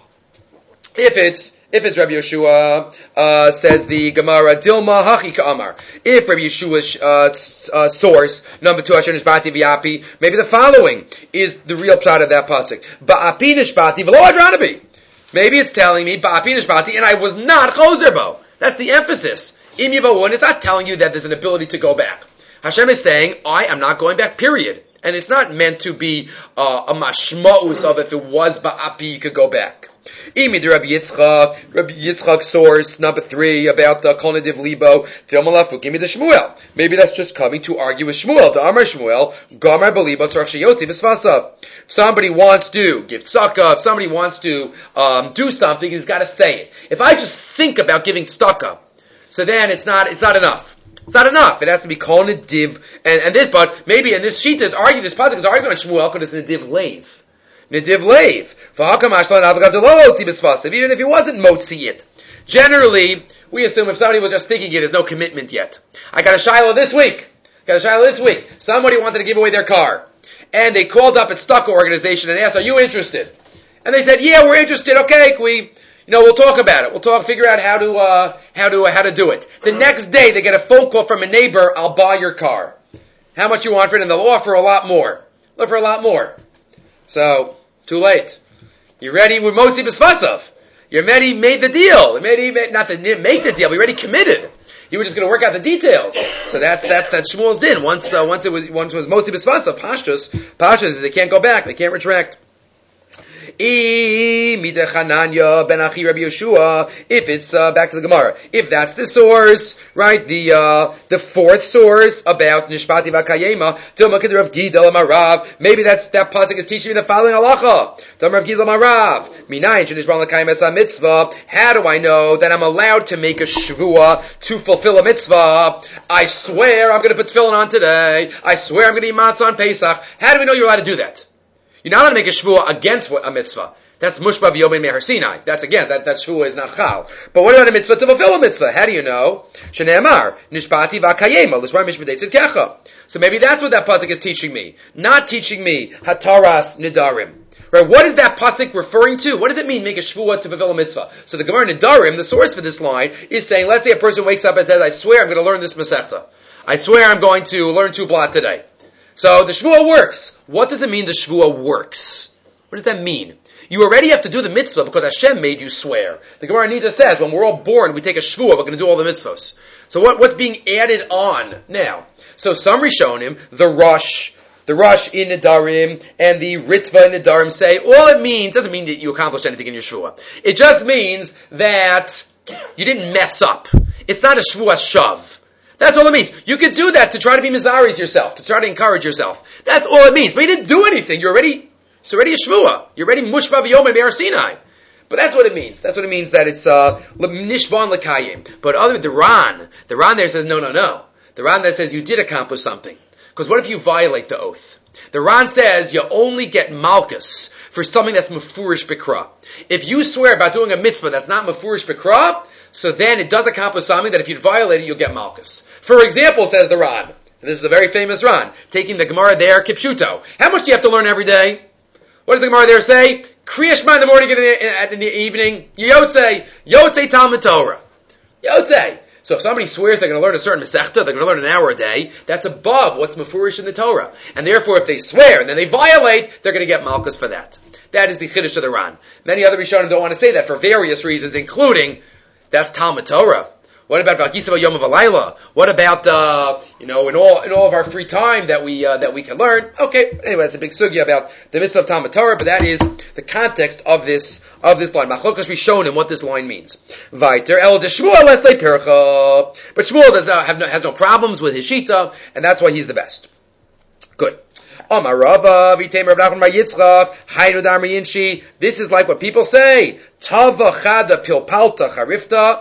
If it's, If it's Rabbi Yeshua, uh, says the Gemara, Dilma Hachi Ka'amar. If Rabbi Yeshua's uh, uh, source, number two, Asher Nishbati V'Api, maybe the following is the real plot of that pasuk. Ba'api Nishbati V'lo Adranabi. Maybe it's telling me, Ba'api Nishbati, and I was not Chozerbo. That's the emphasis. Im Yivawun, it's not telling you that there's an ability to go back. Hashem is saying, I am not going back, period. And it's not meant to be uh, a mashma'us of if it was Ba'api, you could go back. Imi de Rabbi Yitzchak, Rabbi Yitzchak source, number three, about the Kol Nediv Libo, Tilmalafuk, Imi de Shmuel. Maybe that's just coming to argue with Shmuel. The Amar Shmuel, Gamar Belibo, Tzarach Sheyotzi V'Svasav. Somebody wants to give tzedakah, if somebody wants to um, do something, he's got to say it. If I just think about giving tzedakah, so then it's not, it's not enough. It's not enough. It has to be Kol Nediv, and, and this, but maybe in this sheet is arguing, this pasuk is arguing on Shmuel because it's Nediv Leiv. Nediv Leiv. Even if he wasn't motzi it. Generally, we assume if somebody was just thinking it, there's no commitment yet. I got a shiloh this week. Got a shiloh this week. Somebody wanted to give away their car. And they called up at Stucco organization and asked, are you interested? And they said, yeah, we're interested. Okay, we, you know, we'll talk about it. We'll talk, figure out how to, uh, how to, uh, how to do it. The next day, they get a phone call from a neighbor, I'll buy your car. How much you want for it? And they'll offer a lot more. Offer a lot more. So, too late. You're ready with Mosi B'Svasav. You're ready, made the deal. You made, made, not to make the deal, but you already committed. You were just going to work out the details. So that's, that's, that's Shmuel's din. Once, uh, once it was, once it was Mosi B'Svasav, Pashtus, Pashtus, they can't go back, they can't retract. If it's uh, back to the Gemara, if that's the source, right? The uh, the fourth source about Nishpati Vakayema, Dilma Kedar of Gidel Marav. Maybe that's that pasuk is teaching me the following halacha. Dilma of Gidel Marav. Minayin Shenishban L'Kayim Es HaMitzvah. How do I know that I'm allowed to make a shvua to fulfill a mitzvah? I swear I'm going to put tefillin on today. I swear I'm going to eat matzah on Pesach. How do we know you're allowed to do that? You're not allowed to make a shvua against a mitzvah. That's mushba v'yomei me'ar Sinai. That's again, that, that shvua is not chal. But what about a mitzvah to fulfill a mitzvah? How do you know? Shne'emar, nishpati v'akayema, l'shvar mishpatei tzidkecha. So maybe that's what that pasuk is teaching me. Not teaching me hataras nidarim. Right? What is that pasuk referring to? What does it mean, make a shvua to fulfill a mitzvah? So the Gemara Nidarim, the source for this line, is saying, let's say a person wakes up and says, I swear I'm going to learn this Masechta. I swear I'm going to learn two blot today. So the shvua works. What does it mean the shvua works? What does that mean? You already have to do the mitzvah because Hashem made you swear. The Gemara Nida says, when we're all born, we take a shvua, we're going to do all the mitzvahs. So what, what's being added on now? So some Rishonim, the Rosh, the Rosh in Nidarim and the Ritva in Nidarim say, all it means, doesn't mean that you accomplished anything in your shvua. It just means that you didn't mess up. It's not a shvua shav. That's all it means. You could do that to try to be mizaris yourself, to try to encourage yourself. That's all it means. But you didn't do anything. You're already, it's already a shvua. You're already mushva v'yom me'ar Sinai. But that's what it means. That's what it means that it's, uh, nishvan l'kayim. But other than the Ran, the Ran there says, no, no, no. The Ran there says you did accomplish something. Because what if you violate the oath? The Ran says you only get malchus for something that's mefurish b'kra. If you swear about doing a mitzvah that's not mefurish b'kra, so then it does accomplish something that if you violate it, you'll get malchus. For example, says the Ran, and this is a very famous Ran, taking the Gemara there, kipshuto. How much do you have to learn every day? What does the Gemara there say? Kriya Shema in the morning and in the, in the evening. Yotzei, Yotzei Talmud Torah. Yotzei. So if somebody swears they're going to learn a certain Masechta, they're going to learn an hour a day, that's above what's mefurish in the Torah. And therefore, if they swear and then they violate, they're going to get malchus for that. That is the Chiddush of the Ran. Many other Rishonim don't want to say that for various reasons, including that's Talmud Torah. What about V'Agisav Yom V'Layla? What about, uh, you know, in all, in all of our free time that we, uh, that we can learn? Okay, anyway, it's a big sugya about the mitzvah of Talmud Torah, but that is the context of this, of this line. Machlokas Rishonim, what this line means. Vayter El de Shmuel Leslei Pircha. But Shmuel does, uh, have no, has no problems with his shita, and that's why he's the best. Good. Amar Rava, V'Teimer Rav Nachman Bar Yitzchak, Haynu Dar Miyinshi. This is like what people say. Tava Chada Pilpalta Charifta.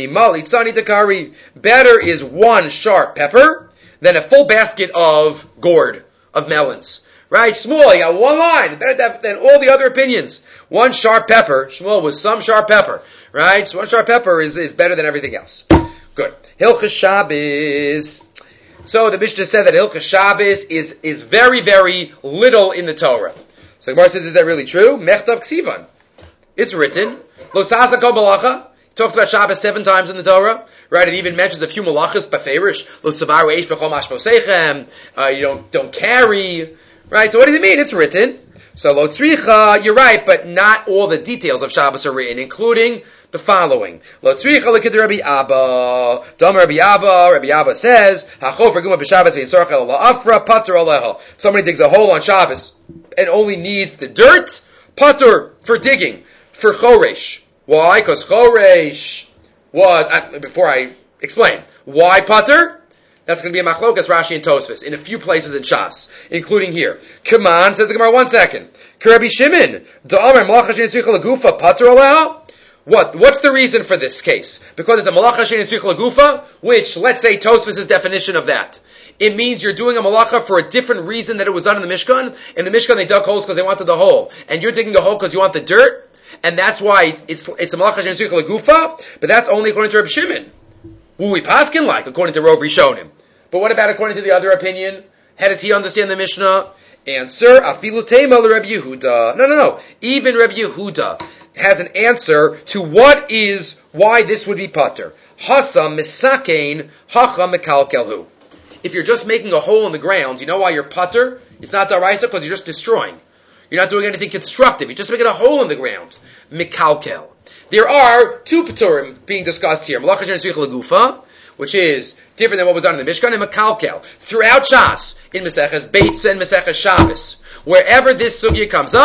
Better is one sharp pepper than a full basket of gourd, of melons. Right? Shmuel, you got one line, better than all the other opinions. One sharp pepper, Shmuel with some sharp pepper. Right? So one sharp pepper is, is better than everything else. Good. Hilchas Shabbos. So the Mishnah said that Hilchas Shabbos is, is very, very little in the Torah. So the Gemara says, is that really true? Mechtav Ksivan. It's written. Lo Sasa Kol Malacha. Talks about Shabbos seven times in the Torah, right? It even mentions a few malachas, beferish, lo savaru eish bechol mashvosechem, uh, you don't, don't carry, right? So what does it mean? It's written. So lo tzricha, you're right, but not all the details of Shabbos are written, including the following. Lo tzricha lekid Rabbi Abba, Dom Rabbi Abba, Rabbi Abba says, hachof reguma b'Shabbos v'yin sorach el la'afra, pater aleha. Somebody digs a hole on Shabbos and only needs the dirt, pater for digging, for choresh. Why? Because choresh was, uh, before I explain, why pater? That's going to be a machlokas, Rashi and Tosfos, in a few places in Shas, including here. Come on, says the Gemara, one second. K'Rabbi Shimon, da'amar malacha she'en tzricha lagufa pater aleha? What? What's the reason for this case? Because it's a malacha she'en tzricha lagufa, which, let's say, Tosfos' definition of that. It means you're doing a malacha for a different reason that it was done in the Mishkan. In the Mishkan, they dug holes because they wanted the hole. And you're digging a hole because you want the dirt? And that's why it's it's a malacha she'en tzricha lagufa, but that's only according to Rabbi Shimon. Who we paskin like, according to Rov Rishonim. But what about according to the other opinion? How does he understand the Mishnah? Answer, afilu teima l'Rebbe Yehuda. No, no, no. Even Rebbe Yehuda has an answer to what is, why this would be pater. Hasa misakein hacha mekalkelhu. If you're just making a hole in the ground, you know why you're pater? It's not daraisa because you're just destroying. You're not doing anything constructive. You're just making a hole in the ground. Mikalkel. There are two paturim being discussed here. Malacha she'en tzricha lagufa, which is different than what was done in the Mishkan, and Mekalkel. Throughout Shas, in Maseches Beitza and Maseches Shabbos, wherever this sugya comes up,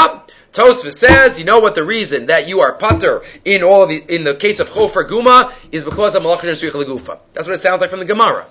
Tosfos says, you know what the reason that you are pater in all of the, in the case of chofer guma is because of malach she'en tzricha legufa. That's what it sounds like from the Gemara.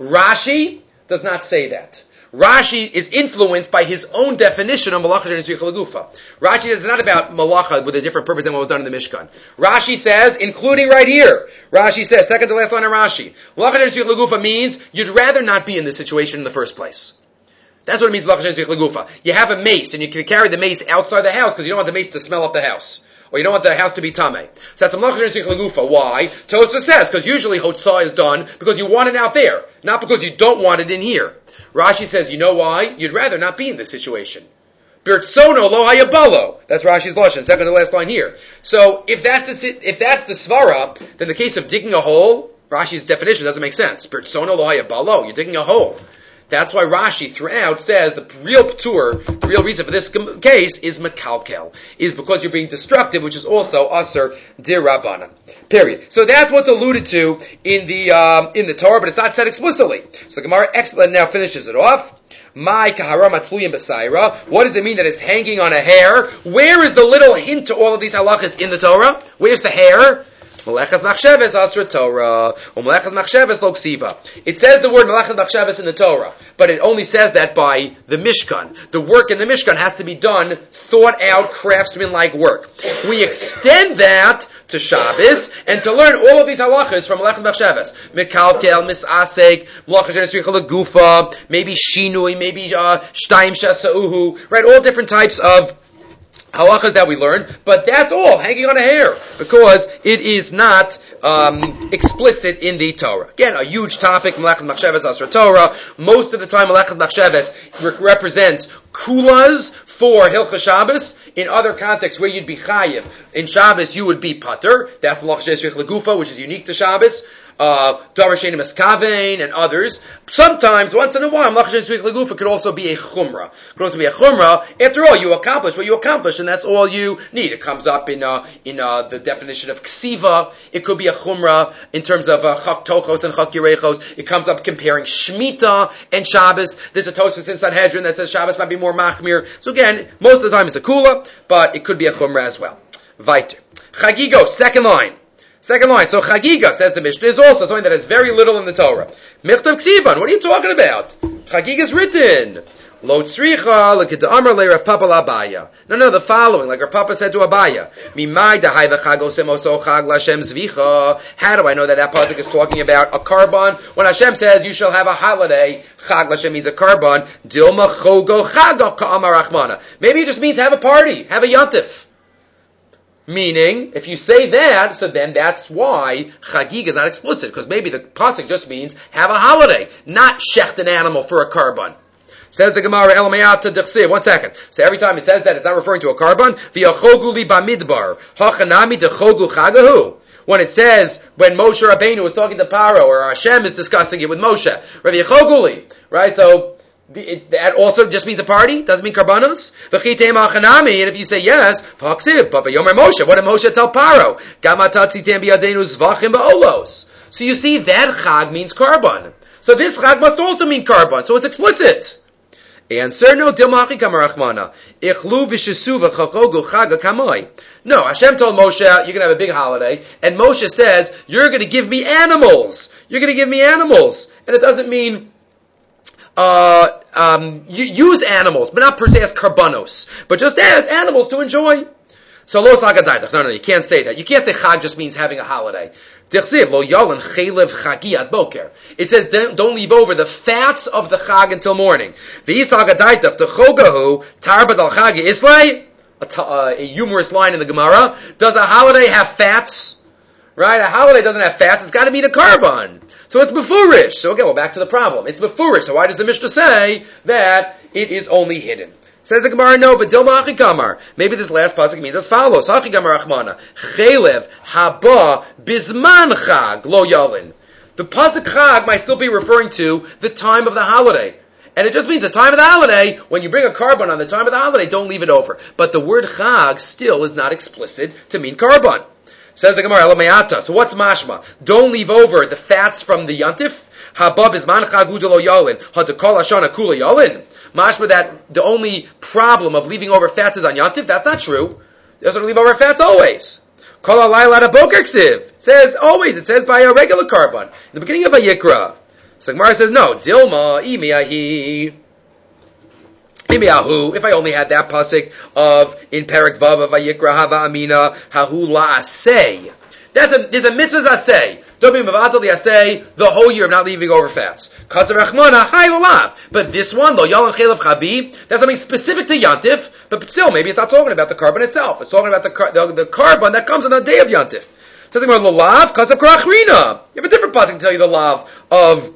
Rashi does not say that. Rashi is influenced by his own definition of malacha she'en tzricha legufa. Rashi says it's not about malacha with a different purpose than what was done in the Mishkan. Rashi says, including right here, Rashi says, second to last line of Rashi, malacha she'en tzricha legufa means you'd rather not be in this situation in the first place. That's what it means, malacha she'en tzricha legufa. You have a mace, and you can carry the mace outside the house because you don't want the mace to smell up the house. Or you don't want the house to be tameh. So that's a malacha she'en tzricha legufa. Why? Tosfos says, because usually hotzah is done because you want it out there, not because you don't want it in here. Rashi says, you know why? You'd rather not be in this situation. Birtsono lo hayabalo. That's Rashi's lashon, second to last line here. So if that's the if that's the svara, then the case of digging a hole, Rashi's definition doesn't make sense. Birtsono lo hayabalo. You're digging a hole. That's why Rashi throughout says the real ptur, the real reason for this case is mekalkel, is because you're being destructive, which is also aser dirabanan. Period. So that's what's alluded to in the um, in the Torah, but it's not said explicitly. So the Gemara expl- now finishes it off. My kahara matzluyim b'saira. What does it mean that it's hanging on a hair? Where is the little hint to all of these halachas in the Torah? Where's the hair? Melechas machsheves asra Torah, or melechas machsheves lo ksiva. It says the word melechas machsheves in the Torah, but it only says that by the Mishkan. The work in the Mishkan has to be done, thought out, craftsman-like work. We extend that to Shabbos and to learn all of these halachas from melechas machsheves. Mekalkel, misasek, melechas she'en tzricha legufa, maybe shinui, maybe uh, shtaim shasauhu, right? All different types of halachas that we learn, but that's all hanging on a hair because it is not um, explicit in the Torah. Again, a huge topic. Melechas machsheves asra Torah. Most of the time, melechas machsheves re- represents kulas for Hilchas Shabbos. In other contexts where you'd be chayiv, in Shabbos you would be pater. That's melechas she'en tzricha legufa, which is unique to Shabbos. Uh, Davar Shein Meskavein and others. Sometimes, once in a while, Melechas she'en tzricha legufa could also be a chumrah. Could also be a chumrah. After all, you accomplish what you accomplish, and that's all you need. It comes up in uh, in uh, the definition of ksiva. It could be a chumrah in terms of uh, chak tochos and chak yirechos. It comes up comparing shmita and Shabbos. There's a Tosfos in Sanhedrin that says Shabbos might be more machmir. So again, most of the time it's a kula, but it could be a chumrah as well. Weiter. Chagigo, second line. Second line, so Chagiga, says the Mishnah, is also something that has very little in the Torah. Michtav Ksivan, what are you talking about? Chagiga is written. Lo tzricha l'kedamar le Rav Papa l'Abaya. No, no, the following, like Rav Papa said to Abaya. Mimai dahai v'chag osem oso chag l'Hashem zvicha. How do I know that that pasuk is talking about a karban? When Hashem says you shall have a holiday, chag l'Hashem means a karban. Dilma chogo chag ka'amar rachmana. Maybe it just means have a party, have a yontif. Meaning, if you say that, so then that's why Chagig is not explicit, because maybe the pasuk just means have a holiday, not shecht an animal for a karban. Says the Gemara, Elamayata Dechsiv. One second. So every time it says that, it's not referring to a karban. V'yachogu li bamidbar, hachanami dechogu chagahu. When it says, when Moshe Rabbeinu was talking to Paro, or Hashem is discussing it with Moshe, Rabbi Yachoguli, right? So, The, it, that also just means a party? Doesn't mean karbanos? And if you say yes, what did Moshe tell Paro? So you see, that chag means karban. So this chag must also mean karban. So it's explicit. Answer, no, no, Hashem told Moshe, you're going to have a big holiday, and Moshe says, you're going to give me animals. You're going to give me animals. And it doesn't mean Uh, um, you use animals, but not per se as karbanos, but just as animals to enjoy. So lo sagadaydach. No, no, you can't say that. You can't say chag just means having a holiday. Dichsiv lo yalan chaylev chagi ad boker. It says don't, don't leave over the fats of the chag until morning. V'yisagadaydach the chogahu tarbad al chagi islay. A, t- uh, a humorous line in the Gemara. Does a holiday have fats? Right? A holiday doesn't have fats. It's got to be the karban. So it's mefurish. So again, we're back to the problem. It's mefurish. So why does the Mishnah say that it is only hidden? Says the Gemara, no, but dilma achikamar. Maybe this last pasuk means as follows. Achikamar achmana. Chelev haba bizman chag lo yalin. The pasuk chag might still be referring to the time of the holiday. And it just means the time of the holiday, when you bring a karban on the time of the holiday, don't leave it over. But the word chag still is not explicit to mean karban. Says the Gemara, Elamayata. So what's mashma? Don't leave over the fats from the yantif. Habab is man chagudelo yalin. Hatakol hashana kula yalin. Mashma that the only problem of leaving over fats is on Yantif. That's not true. They also leave over fats always. Kol halayla ad haboker ksiv. It says always. It says by a regular carbon. In the beginning of Vayikra. So Gemara says no. Dilma imiyahi. Imiyahu. If I only had that pasuk of in Perek Vav of Vayikra hava amina hahu la'aseh. That's a there's a mitzvah aseh. Don't be mavatal the aseh the whole year of not leaving over fats. Katzer rachmana hay lalav. But this one, lo yalan chelav chabi, that's something specific to Yantif. But still, maybe it's not talking about the carbon itself. It's talking about the car, the, the carbon that comes on the day of Yantif. It's talking about the lav katzer krachrina. You have a different pasuk to tell you the lav of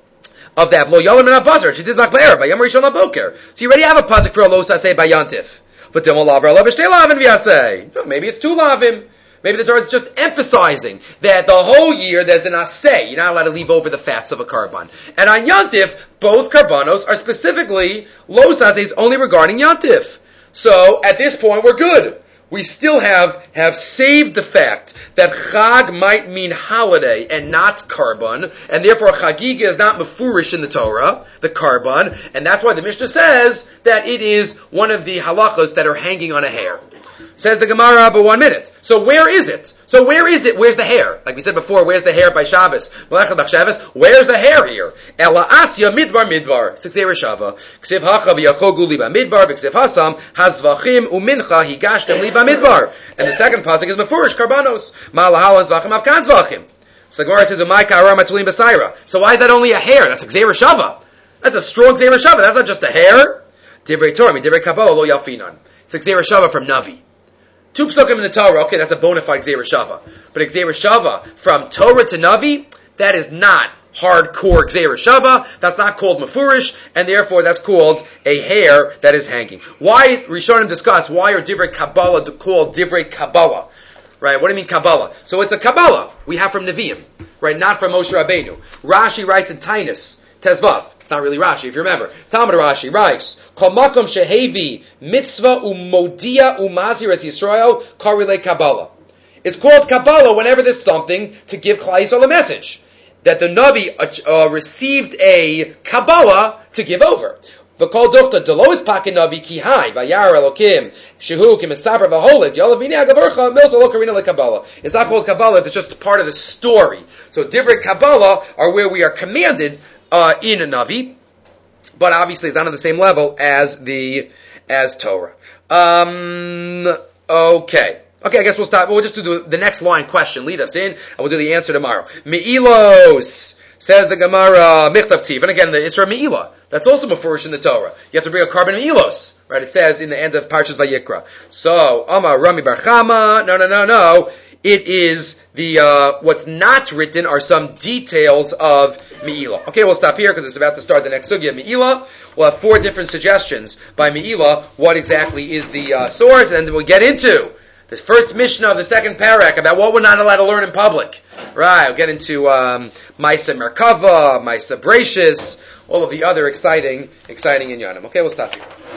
of that. Lo yalan min abazar. She does not bear by yom rishon laboker. So you already have a pasuk for a lo aseh by Yantif. But then lav lav shtei lavin v'aseh. Maybe it's two lavim. Maybe the Torah is just emphasizing that the whole year there's an aseh. You're not allowed to leave over the fats of a carbon. And on Yantif, both carbonos are specifically los asehs only regarding Yantif. So at this point, we're good. We still have have saved the fact that Chag might mean holiday and not carbon, and therefore Chagiga is not mefurish in the Torah, the carbon, and that's why the Mishnah says that it is one of the halachos that are hanging on a hair. Says the Gemara, but one minute. So where is it? So where is it? Where's the hair? Like we said before, where's the hair by Shabbos? Where's the hair here? Ela asya midbar midbar. Sixei Reshava. Ksiv hacha v'yachogu liba midbar. V'ksiv hasam hazvachim umincha higashtem liba midbar. And the second pasuk is mefurish karbanos. Ma'alahalan zvachim avkan zvachim. So the Gemara says, umay ka'ara matulim b'saira. So why is that only a hair? That's a Ksei Reshava. That's a strong Ksei Reshava. That's not just a hair. Divrei Torah, divrei Kabbalah lo yalfinan. It's a Ksei Reshava from Navi. Two psukim in the Torah, okay, that's a bona fide Ksei Reshava. But a Ksei Reshava from Torah to Navi, that is not hardcore Ksei Reshava. That's not called mefurish, and therefore that's called a hair that is hanging. Why, Rishonim discuss, why are Divrei Kabbalah called Divrei Kabbalah? Right, what do you mean Kabbalah? So it's a Kabbalah we have from Nevi'im, right, not from Moshe Rabbeinu. Rashi writes in Tainus, Tezvav. It's not really Rashi, if you remember. Talmud Rashi writes, Kol makom shehevi mitzvah umodia umazir es Yisrael karile Kabbalah. It's called Kabbalah whenever there's something to give Klal Yisrael a message. That the Navi uh, uh, received a Kabbalah to give over. V'kol duchta delois pakin Navi ki hai vayar elokim shehu kimesaber v'holid yolav minei agavorcha milta lo karina le-Kabbalah. It's not called Kabbalah, it's just part of the story. So different Kabbalah are where we are commanded uh, in a Navi. But obviously it's not on the same level as the, as Torah. Um, okay. Okay, I guess we'll stop. We'll just do the, the next line question. Lead us in, and we'll do the answer tomorrow. Me'ilos, says the Gemara, Michtav Tiv. And again, the Isra Me'ilah. That's also mefurish in the Torah. You have to bring a carbon Me'ilos. Right? It says in the end of Parshas Vayikra. So, Amar Rami Bar Chama, no, no, no, no. It is the, uh, what's not written are some details of Me'ilah. Okay, we'll stop here because it's about to start the next sugya, Me'ilah. We'll have four different suggestions by Me'ilah, what exactly is the uh, source, and then we'll get into the first Mishnah of the second parak about what we're not allowed to learn in public. Right, we'll get into um, Maisa Merkava, Maisa Brachis, all of the other exciting, exciting inyanim. Okay, we'll stop here.